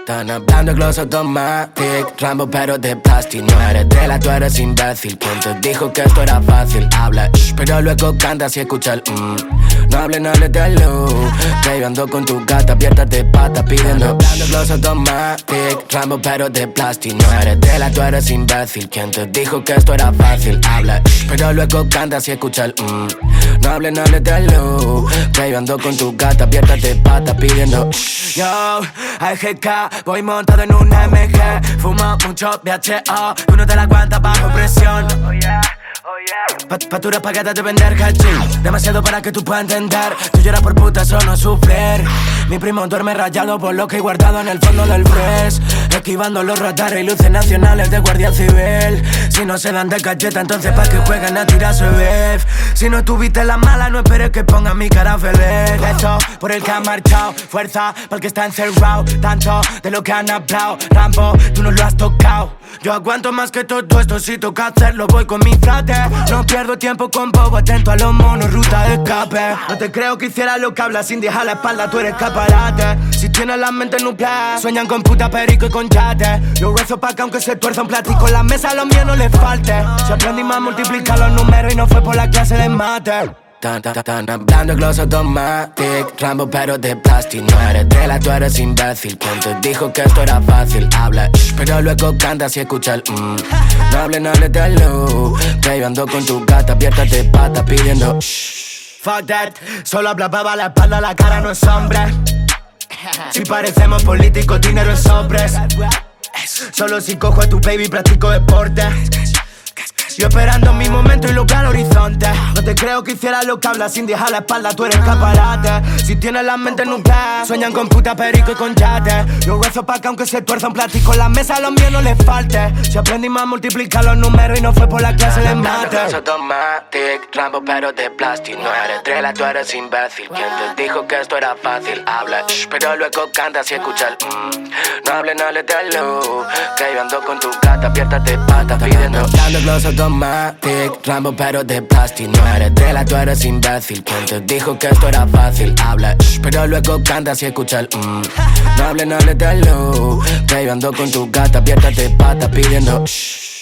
Están hablando gloss automatic, Rambo pero de plástico. No eres tela, tú eres imbécil. ¿Quién te dijo que esto era fácil? Habla, pero luego cantas y escucha el No hables de luz. Baby, ando con tu gata abierta de pata pidiendo. Hablando gloss automatic, Rambo pero de plástico. No eres tela, tú eres imbécil. ¿Quién te dijo que esto era fácil? Habla, pero luego cantas y escucha el No hables de luz. Baby, ando con tu gata abierta de pata pidiendo. Yo, AGK, voy montado en un MG. Fumo mucho VHO, tú no te la aguantas bajo presión. Factura pagada de vender hachís, demasiado para que tú puedas entender. Tú lloras por putas o no sufrir. Mi primo duerme rayado por lo que he guardado en el fondo del fresh. Esquivando los radares y luces nacionales de guardia civil. Si no se dan de galleta, entonces pa' que jueguen a tirarse beef. Si no tuviste la mala, no esperes que ponga mi cara feliz. Esto por el que ha marchado, fuerza para el que está encerrado. Tanto de lo que han hablado, Rambo, tú no lo has tocado. Yo aguanto más que todo esto, si toca hacerlo voy con mi frate. No pierdo tiempo con bobo, atento a los monos, ruta de escape. No te creo que hiciera lo que hablas sin dejar la espalda, tú eres escaparate. Si tienes la mente nuclear, sueñan con puta, perico y con yate. Yo rezo pa' que aunque se tuerza un platico en la mesa, a los míos no les falte. Si aprendimos a multiplicar los números y no fue por la clase de mate. Están hablando gloss automatic, Rambo pero de plástico. No eres tela, tú eres imbécil. ¿Quién te dijo que esto era fácil? Habla, pero luego cantas y escucha el No hables de luz. Baby, ando con tu gata abierta de pata pidiendo. Fuck that, solo hablaba la espalda, la cara no es hombre. Si parecemos políticos, dinero es sobres. Solo si cojo a tu baby practico deporte. Yo esperando mi momento y lo veo al horizonte. No te creo que hiciera lo que hablas sin dejar la espalda, tú eres escaparate. Si tienes la mente nuclear, sueñan con puta, perico y con yate. Yo rezo pa' que aunque se tuerza un platico en la mesa, a los míos no les falte. Si aprendimos a multiplicar los números y no fue por la clase de mate. Gloss automatic, Rambo pero de plástico. No eres tela, tú eres imbécil. ¿Quién te dijo que esto era fácil? Habla, pero luego cantas y escucha el No hables de luz. Que ando con tu gata abierta de pata pidiendo. Dando gloss automatic, Rambo pero de plástico. No eres tela, tú eres imbécil. ¿Quién te dijo que esto era fácil? Habla, pero luego cantas y escucha el No hables de luz. Baby, ando con tu gata abierta de pata pidiendo.